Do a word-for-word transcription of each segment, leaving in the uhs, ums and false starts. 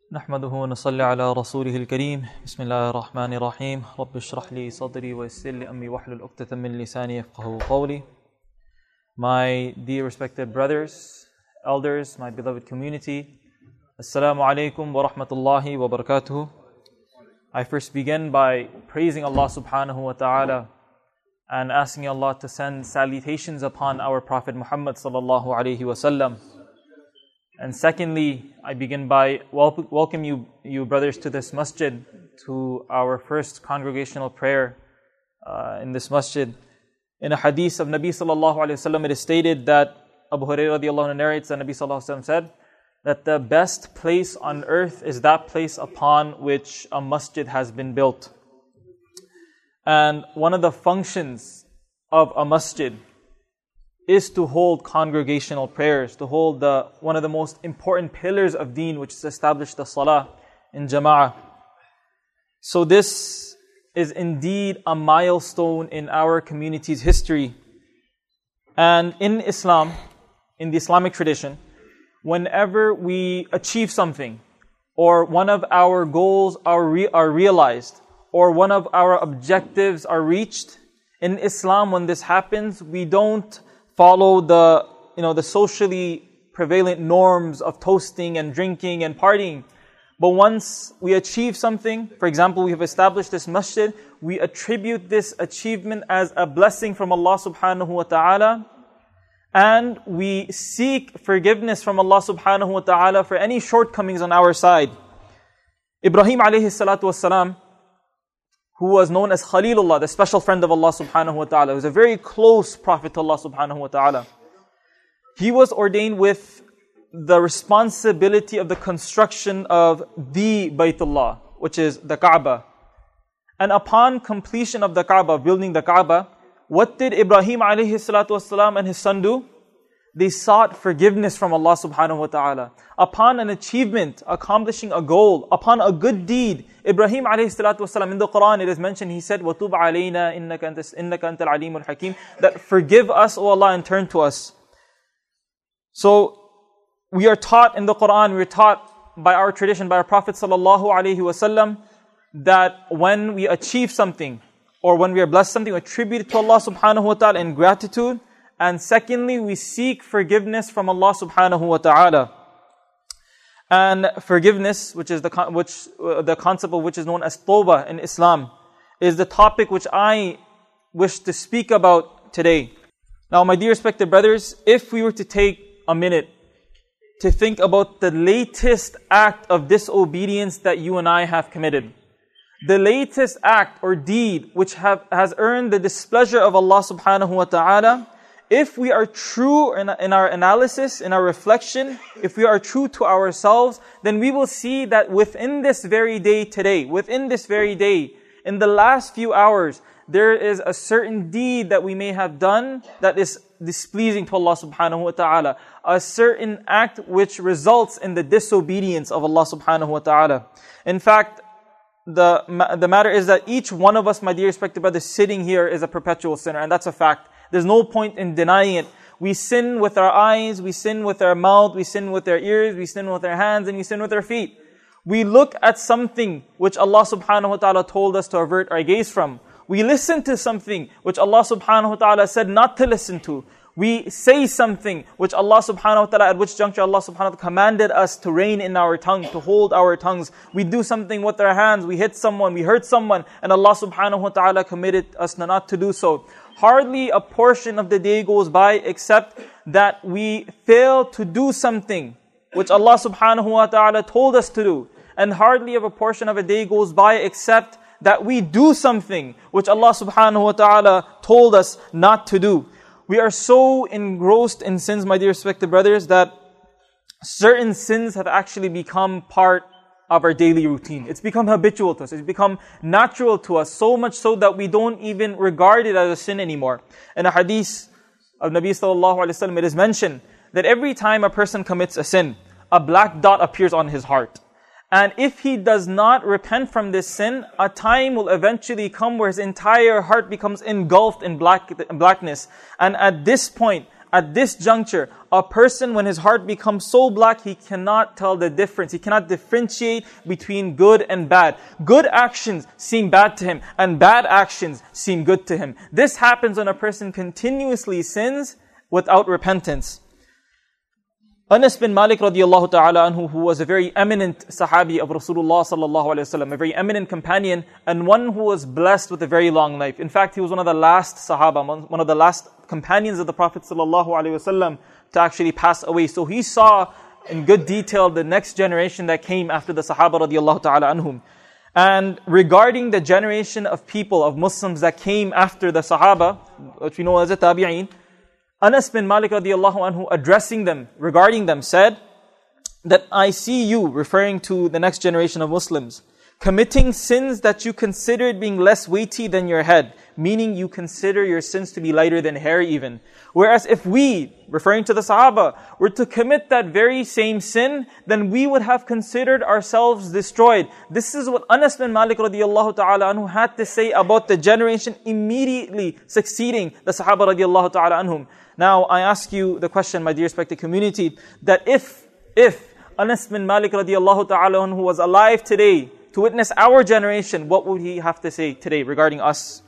نحمده ونصلي على رسوله الكريم بسم الله الرحمن الرحيم رب اشرح لي صدري ويسر لي أمري واحلل عقدة من لساني يفقهوا قولي. My dear respected brothers, elders, my beloved community, Assalamu alaikum wa rahmatullahi wa barakatuh. I first begin by praising Allah subhanahu wa ta'ala and asking Allah to send salutations upon our Prophet Muhammad sallallahu alayhi wa sallam. And secondly, I begin by wel- welcome you, you brothers to this masjid, to our first congregational prayer uh, in this masjid. In a hadith of Nabi sallallahu alayhi wa sallam, it is stated that Abu Hurairah radiallahu anhu narrates that Nabi sallallahu alayhi wa sallam said that the best place on earth is that place upon which a masjid has been built. And one of the functions of a masjid is to hold congregational prayers, to hold the one of the most important pillars of deen, which is to establish the salah in jama'ah. So this is indeed a milestone in our community's history. And in Islam, in the Islamic tradition, whenever we achieve something, or one of our goals are, re- are realized, or one of our objectives are reached, in Islam when this happens, we don't follow the, you know, the socially prevalent norms of toasting and drinking and partying. But once we achieve something, for example, we have established this masjid, we attribute this achievement as a blessing from Allah subhanahu wa ta'ala, and we seek forgiveness from Allah subhanahu wa ta'ala for any shortcomings on our side. Ibrahim alayhi salatu wassalam, who was known as Khalilullah, the special friend of Allah subhanahu wa ta'ala, who was a very close prophet to Allah subhanahu wa ta'ala. He was ordained with the responsibility of the construction of the Baytullah, which is the Kaaba. And upon completion of the Kaaba, building the Kaaba, what did Ibrahim alayhi salatu wasalam and his son do? They sought forgiveness from Allah subhanahu wa ta'ala. Upon an achievement, accomplishing a goal, upon a good deed, Ibrahim alayhi salatu wasalam, in the Quran it is mentioned, he said, وَتُوبْ عَلَيْنَا إِنَّكَ أَنْتَ الْعَلِيمُ الْحَكِيمُ, that forgive us, O Allah, and turn to us. So, we are taught in the Quran, we are taught by our tradition, by our Prophet sallallahu alayhi wasallam, that when we achieve something, or when we are blessed something, we attribute it to Allah subhanahu wa ta'ala in gratitude. And secondly, we seek forgiveness from Allah subhanahu wa ta'ala. And forgiveness, which is the which uh, the concept of which is known as tawbah in Islam, is the topic which I wish to speak about today. Now, my dear respected brothers, if we were to take a minute to think about the latest act of disobedience that you and I have committed, the latest act or deed which have, has earned the displeasure of Allah subhanahu wa ta'ala, if we are true in, in our analysis, in our reflection, if we are true to ourselves, then we will see that within this very day today, within this very day, in the last few hours, there is a certain deed that we may have done that is displeasing to Allah subhanahu wa ta'ala. A certain act which results in the disobedience of Allah subhanahu wa ta'ala. In fact, the, the matter is that each one of us, my dear respected brothers, sitting here is a perpetual sinner, and that's a fact. There's no point in denying it. We sin with our eyes, we sin with our mouth, we sin with our ears, we sin with our hands, and we sin with our feet. We look at something which Allah subhanahu wa ta'ala told us to avert our gaze from. We listen to something which Allah subhanahu wa ta'ala said not to listen to. We say something which Allah subhanahu wa ta'ala, at which juncture Allah subhanahu wa ta'ala commanded us to rein in our tongue, to hold our tongues. We do something with our hands, we hit someone, we hurt someone, and Allah subhanahu wa ta'ala committed us not to do so. Hardly a portion of the day goes by except that we fail to do something which Allah subhanahu wa ta'ala told us to do. And hardly of a portion of a day goes by except that we do something which Allah subhanahu wa ta'ala told us not to do. We are so engrossed in sins, my dear respected brothers, that certain sins have actually become part of our daily routine. It's become habitual to us. It's become natural to us, so much so that we don't even regard it as a sin anymore. In a hadith of Nabi sallallahu alaihi wasallam, it is mentioned that every time a person commits a sin, a black dot appears on his heart. And if he does not repent from this sin, a time will eventually come where his entire heart becomes engulfed in black, blackness. And at this point, at this juncture, a person when his heart becomes so black, he cannot tell the difference. He cannot differentiate between good and bad. Good actions seem bad to him, and bad actions seem good to him. This happens when a person continuously sins without repentance. Anas bin Malik radiallahu ta'ala anhu, who was a very eminent sahabi of Rasulullah sallallahu alayhi wa sallam, a very eminent companion, and one who was blessed with a very long life. In fact, he was one of the last sahaba, one of the last companions of the Prophet sallallahu alayhi wa sallam to actually pass away. So he saw in good detail the next generation that came after the sahaba radiallahu ta'ala anhum. And regarding the generation of people, of Muslims that came after the sahaba, which we know as the tabi'een, Anas bin Malik radiallahu anhu, addressing them, regarding them, said that I see you, referring to the next generation of Muslims, committing sins that you considered being less weighty than your head, meaning you consider your sins to be lighter than hair even. Whereas if we, referring to the Sahaba, were to commit that very same sin, then we would have considered ourselves destroyed. This is what Anas bin Malik radiallahu ta'ala anhu had to say about the generation immediately succeeding the Sahaba radiallahu ta'ala anhum. Now, I ask you the question, my dear respected community, that if, if Anas bin Malik radiallahu ta'ala anhu was alive today to witness our generation, what would he have to say today regarding us?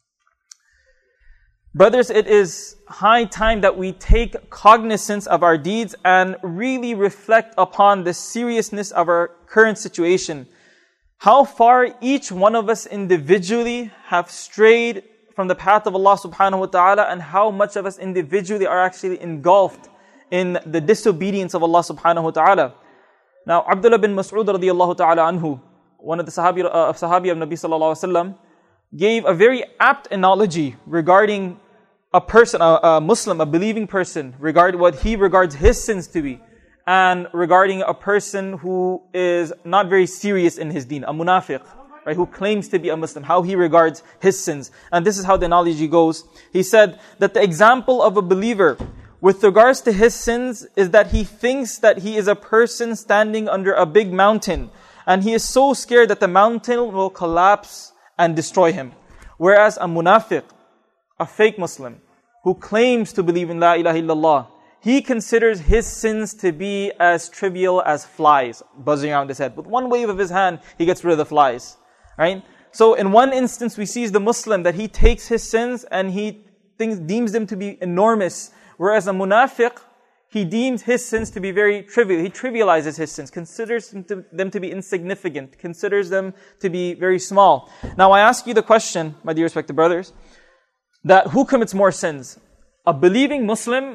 Brothers, it is high time that we take cognizance of our deeds and really reflect upon the seriousness of our current situation. How far each one of us individually have strayed from the path of Allah subhanahu wa ta'ala, and how much of us individually are actually engulfed in the disobedience of Allah subhanahu wa ta'ala. Now, Abdullah bin Mas'ud radiallahu ta'ala anhu, one of the sahabi, uh, sahabi of Nabi sallallahu alaihi wasallam, gave a very apt analogy regarding a person, a, a Muslim, a believing person, regarding what he regards his sins to be, and regarding a person who is not very serious in his deen, a munafiq, right, who claims to be a Muslim, how he regards his sins. And this is how the analogy goes. He said that the example of a believer with regards to his sins is that he thinks that he is a person standing under a big mountain, and he is so scared that the mountain will collapse and destroy him. Whereas a munafiq, a fake Muslim, who claims to believe in La ilaha illallah, he considers his sins to be as trivial as flies buzzing around his head. With one wave of his hand, he gets rid of the flies. Right? So in one instance, we see the Muslim that he takes his sins and he thinks, deems them to be enormous. Whereas a munafiq, he deems his sins to be very trivial. He trivializes his sins, considers them to, them to be insignificant, considers them to be very small. Now I ask you the question, my dear respected brothers, that who commits more sins? A believing Muslim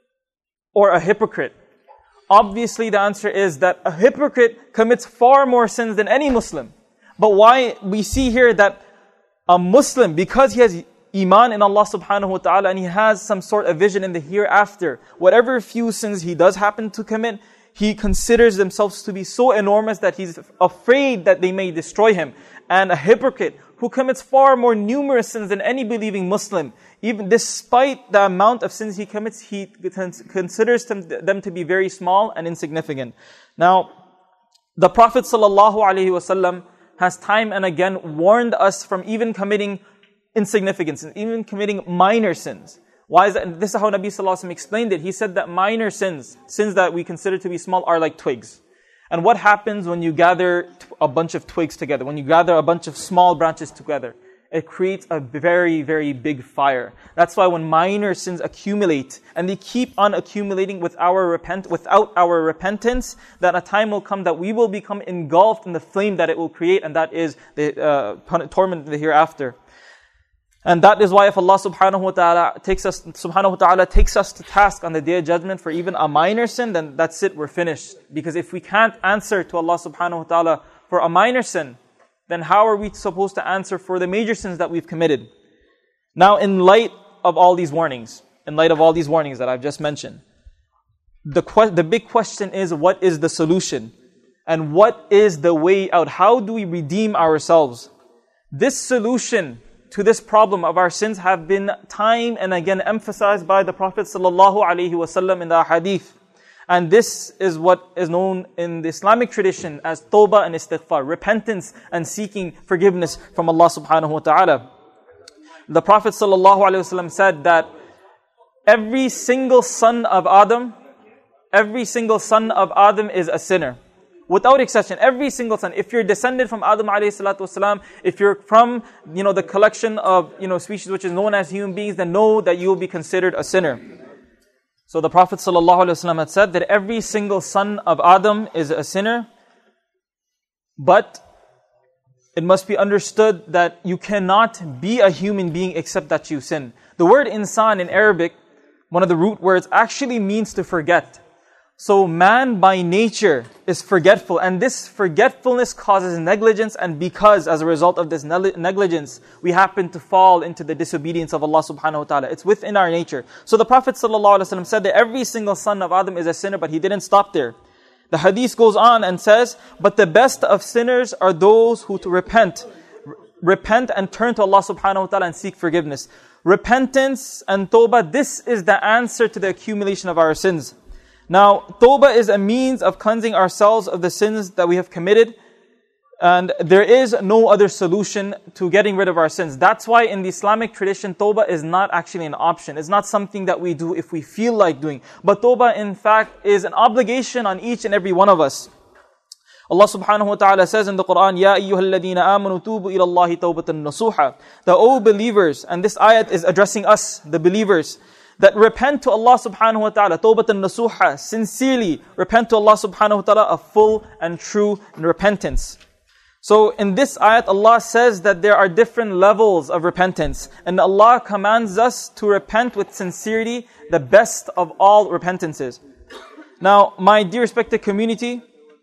or a hypocrite? Obviously the answer is that a hypocrite commits far more sins than any Muslim. But why we see here that a Muslim, because he has iman in Allah subhanahu wa ta'ala and he has some sort of vision in the hereafter, whatever few sins he does happen to commit, he considers themselves to be so enormous that he's afraid that they may destroy him. And a hypocrite who commits far more numerous sins than any believing Muslim, even despite the amount of sins he commits, he considers them, them to be very small and insignificant. Now, the Prophet sallallahu alaihi wasallam has time and again warned us from even committing insignificant sins, even committing minor sins. Why is that? This is how Nabi sallallahu alaihi wasallam explained it. He said that minor sins, sins that we consider to be small, are like twigs. And what happens when you gather a bunch of twigs together, when you gather a bunch of small branches together? It creates a very, very big fire. That's why when minor sins accumulate, and they keep on accumulating with our repent, without our repentance, that a time will come that we will become engulfed in the flame that it will create, and that is the uh, torment in the hereafter. And that is why if Allah subhanahu wa ta'ala takes us, subhanahu wa ta'ala takes us to task on the Day of Judgment for even a minor sin, then that's it, we're finished. Because if we can't answer to Allah subhanahu wa ta'ala for a minor sin, then how are we supposed to answer for the major sins that we've committed? Now, in light of all these warnings, in light of all these warnings that I've just mentioned, the que- the big question is, what is the solution? And what is the way out? How do we redeem ourselves? This solution to this problem of our sins have been time and again emphasized by the Prophet sallallahu alaihi wasallam in the hadith. And this is what is known in the Islamic tradition as tawbah and istighfar, repentance and seeking forgiveness from Allah subhanahu wa ta'ala. The Prophet sallallahu alaihi wasallam said that every single son of Adam, every single son of Adam is a sinner. Without exception, every single son. If you're descended from Adam alayhi salatu wasalam, if you're from, you know, the collection of, you know, species which is known as human beings, then know that you will be considered a sinner. So the Prophet sallallahu alaihi wasallam had said that every single son of Adam is a sinner, but it must be understood that you cannot be a human being except that you sin. The word insan in Arabic, one of the root words, actually means to forget. So man by nature is forgetful, and this forgetfulness causes negligence, and because as a result of this negligence, we happen to fall into the disobedience of Allah subhanahu wa ta'ala. It's within our nature. So the Prophet sallallahu alaihi wasallam said that every single son of Adam is a sinner, but he didn't stop there. The hadith goes on and says, but the best of sinners are those who to repent, repent and turn to Allah subhanahu wa ta'ala and seek forgiveness. Repentance and tawbah, this is the answer to the accumulation of our sins. Now, tawbah is a means of cleansing ourselves of the sins that we have committed. And there is no other solution to getting rid of our sins. That's why in the Islamic tradition, tawbah is not actually an option. It's not something that we do if we feel like doing. But tawbah, in fact, is an obligation on each and every one of us. Allah subhanahu wa ta'ala says in the Quran, Ya ayyuhal ladhina amanu tubu ila Allahi tawbatan nasuha. The O believers, and this ayat is addressing us, the believers, that repent to Allah subhanahu wa ta'ala, tawbatan nasuha, sincerely repent to Allah subhanahu wa ta'ala, a full and true repentance. So in this ayat, Allah says that there are different levels of repentance. And Allah commands us to repent with sincerity, the best of all repentances. Now, my dear respected community,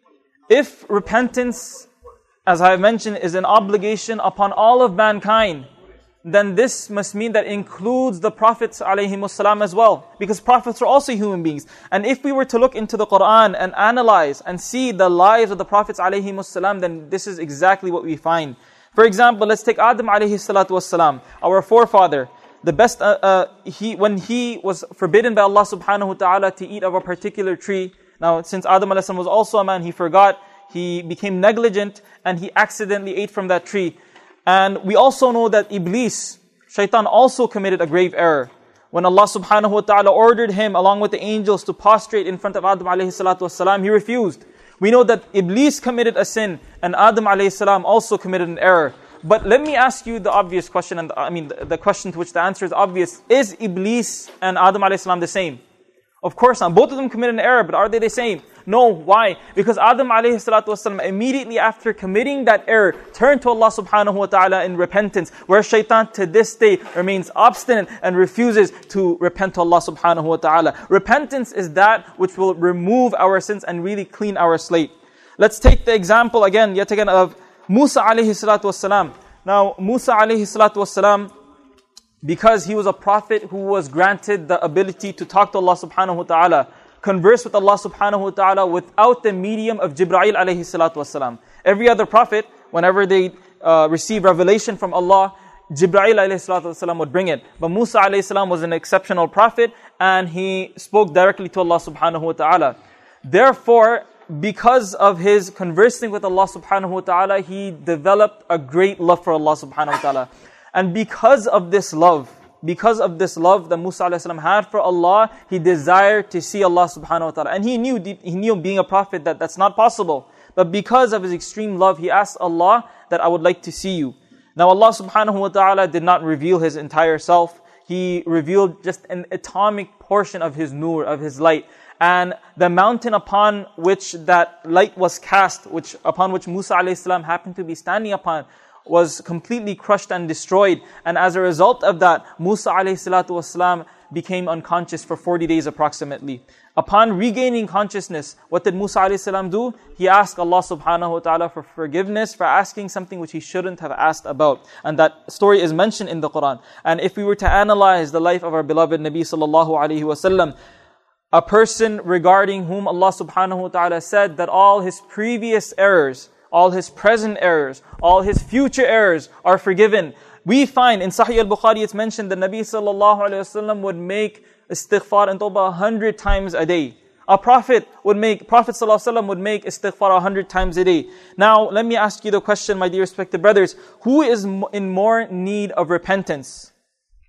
if repentance, as I have mentioned, is an obligation upon all of mankind, then this must mean that includes the prophets alayhimussalam as well. Because prophets are also human beings. And if we were to look into the Quran and analyze and see the lives of the prophets alayhimussalam, then this is exactly what we find. For example, let's take Adam alayhi salatu wassalam, our forefather. The best, uh, uh, he when he was forbidden by Allah subhanahu wa ta'ala to eat of a particular tree. Now, since Adam alayhi salam was also a man, he forgot, he became negligent, and he accidentally ate from that tree. And we also know that Iblis, Shaitan, also committed a grave error. When Allah subhanahu wa ta'ala ordered him along with the angels to prostrate in front of Adam alayhi salatu wasalam, he refused. We know that Iblis committed a sin and Adam alayhi salam also committed an error. But let me ask you the obvious question, and the, I mean the, the question to which the answer is obvious. Is Iblis and Adam alayhi salam the same? Of course not. Both of them committed an error, but are they the same? No. Why? Because Adam alayhi salatu wasalam, immediately after committing that error, turned to Allah subhanahu wa ta'ala in repentance, where Shaitan to this day remains obstinate and refuses to repent to Allah subhanahu wa ta'ala. Repentance is that which will remove our sins and really clean our slate. Let's take the example again, yet again, of Musa alayhi salatu wasalam. Now, Musa alayhi salatu wasalam, because he was a prophet who was granted the ability to talk to Allah subhanahu wa ta'ala, converse with Allah subhanahu wa ta'ala without the medium of Jibreel alayhi salatu wasalam. Every other prophet, whenever they uh, receive revelation from Allah, Jibreel alayhi salatu wasalam would bring it. But Musa alayhi salam was an exceptional prophet, and he spoke directly to Allah subhanahu wa ta'ala. Therefore, because of his conversing with Allah subhanahu wa ta'ala, he developed a great love for Allah subhanahu wa ta'ala. And because of this love, because of this love that Musa alayhi salam had for Allah, he desired to see Allah subhanahu wa ta'ala. And he knew, he knew being a prophet that that's not possible. But because of his extreme love, he asked Allah that I would like to see you. Now Allah subhanahu wa ta'ala did not reveal His entire self. He revealed just an atomic portion of His nur, of His light. And the mountain upon which that light was cast, which upon which Musa alayhi salam happened to be standing upon, was completely crushed and destroyed. And as a result of that, Musa alayhi salatu wasalam became unconscious for forty days approximately. Upon regaining consciousness, what did Musa alayhi salam do? He asked Allah subhanahu wa ta'ala for forgiveness for asking something which he shouldn't have asked about. And that story is mentioned in the Quran. And if we were to analyze the life of our beloved Nabi sallallahu alayhi wasallam, a person regarding whom Allah subhanahu wa ta'ala said that all his previous errors, all his present errors, all his future errors are forgiven. We find in Sahih al-Bukhari it's mentioned that Nabi sallallahu alayhi wasallam would make istighfar and tawbah a hundred times a day. A prophet would make, Prophet sallallahu alayhi wasallam would make istighfar a hundred times a day. Now, let me ask you the question, my dear respected brothers. Who is in more need of repentance?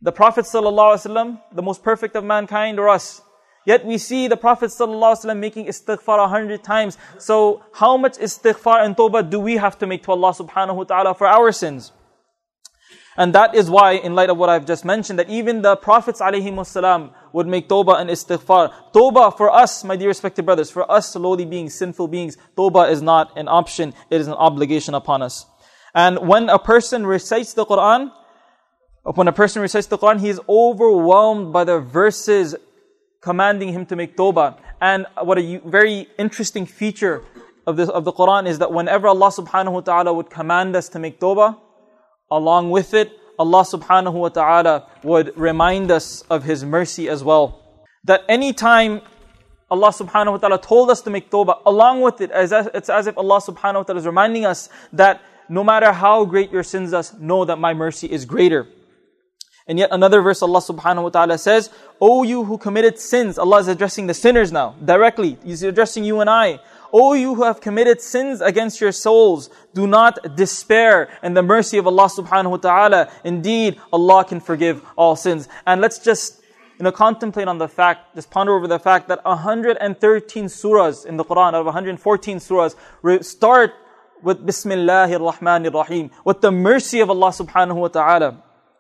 The Prophet ﷺ, the most perfect of mankind, or us? Yet we see the Prophet ﷺ making istighfar a hundred times. So how much istighfar and tawbah do we have to make to Allah subhanahu wa ta'ala for our sins? And that is why, in light of what I've just mentioned, that even the Prophets ﷺ would make tawbah and istighfar. Tawbah for us, my dear respected brothers, for us lowly beings, sinful beings, tawbah is not an option, it is an obligation upon us. And when a person recites the Quran, when a person recites the Quran, he is overwhelmed by the verses commanding him to make tawbah. And what a very interesting feature of this of the Quran is that whenever Allah subhanahu wa ta'ala would command us to make tawbah, along with it, Allah subhanahu wa ta'ala would remind us of His mercy as well. That any time Allah subhanahu wa ta'ala told us to make tawbah, along with it, it's as if Allah subhanahu wa ta'ala is reminding us that no matter how great your sins are, know that my mercy is greater. And yet another verse, Allah subhanahu wa ta'ala says, O you who committed sins, Allah is addressing the sinners now, directly. He's addressing you and I. O you who have committed sins against your souls, do not despair in the mercy of Allah subhanahu wa ta'ala. Indeed, Allah can forgive all sins. And let's just you know, contemplate on the fact, just ponder over the fact that one hundred thirteen surahs in the Quran, out of one hundred fourteen surahs, start with Bismillahir Rahmanir Rahim, with the mercy of Allah subhanahu wa ta'ala.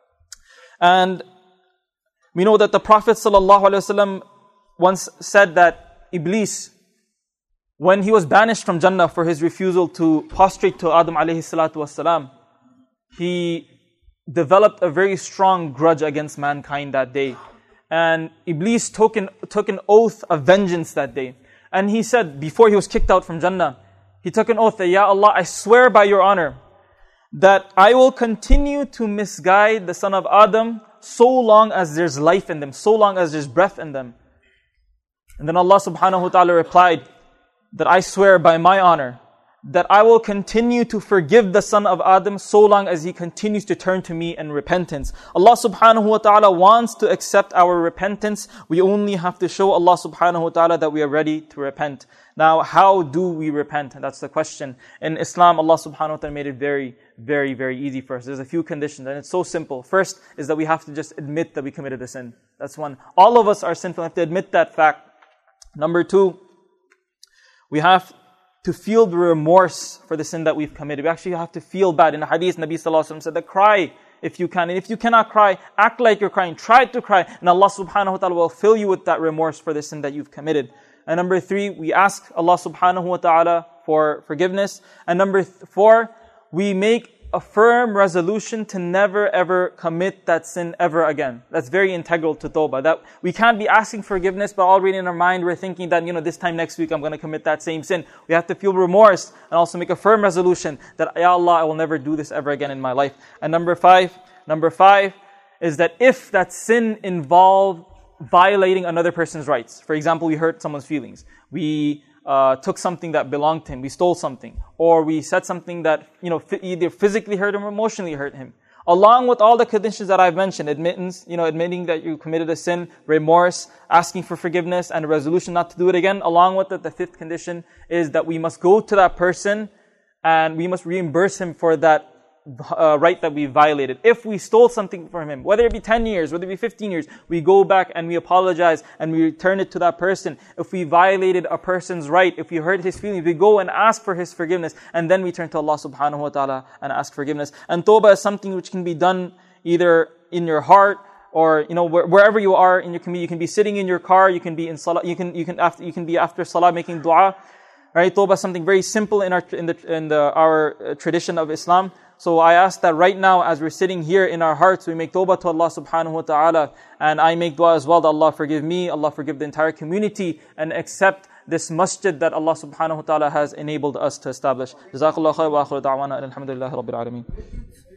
And we know that the Prophet ﷺ once said that Iblis, when he was banished from Jannah for his refusal to prostrate to Adam alayhi salatu wasalam, he developed a very strong grudge against mankind that day. And Iblis took an, took an oath of vengeance that day. And he said, before he was kicked out from Jannah, he took an oath that, Ya Allah, I swear by your honor, that I will continue to misguide the son of Adam so long as there's life in them, so long as there's breath in them. And then Allah subhanahu wa ta'ala replied, that I swear by my honor, that I will continue to forgive the son of Adam so long as he continues to turn to me in repentance. Allah subhanahu wa ta'ala wants to accept our repentance. We only have to show Allah subhanahu wa ta'ala that we are ready to repent. Now, how do we repent? That's the question. In Islam, Allah subhanahu wa ta'ala made it very, very, very easy for us. There's a few conditions and it's so simple. First is that we have to just admit that we committed a sin. That's one. All of us are sinful. We have to admit that fact. Number two, we have to feel the remorse for the sin that we've committed. We actually have to feel bad. In the hadith, Nabi sallallahu alaihi wasallam said that cry if you can. And if you cannot cry, act like you're crying. Try to cry. And Allah subhanahu wa ta'ala will fill you with that remorse for the sin that you've committed. And number three, we ask Allah subhanahu wa ta'ala for forgiveness. And number th- four, we make a firm resolution to never ever commit that sin ever again. That's very integral to tawbah. That we can't be asking forgiveness, but already in our mind we're thinking that, you know, this time next week I'm going to commit that same sin. We have to feel remorse and also make a firm resolution that, Ya Allah, I will never do this ever again in my life. And number five, number five is that if that sin involved violating another person's rights, for example, we hurt someone's feelings, we Uh, took something that belonged to him, we stole something, or we said something that, you know, either physically hurt him or emotionally hurt him. Along with all the conditions that I've mentioned, admittance, you know, admitting that you committed a sin, remorse, asking for forgiveness, and a resolution not to do it again. Along with it, the fifth condition is that we must go to that person and we must reimburse him for that Uh, right that we violated. If we stole something from him, whether it be ten years, whether it be fifteen years, we go back and we apologize and we return it to that person. If we violated a person's right, if we hurt his feelings, we go and ask for his forgiveness, and then we turn to Allah subhanahu wa ta'ala and ask forgiveness. And tawbah is something which can be done either in your heart or, you know, where, wherever you are in your community. You can be sitting in your car, you can be in salah, you can you can after you can be after salah making dua. Right? Tawbah is something very simple in our in the in the our tradition of Islam. So I ask that right now, as we're sitting here in our hearts, we make tawbah to Allah subhanahu wa ta'ala. And I make dua as well that Allah forgive me, Allah forgive the entire community, and accept this masjid that Allah subhanahu wa ta'ala has enabled us to establish. Jazakallah khair wa akhiru da'wana alhamdulillahi rabbil alameen.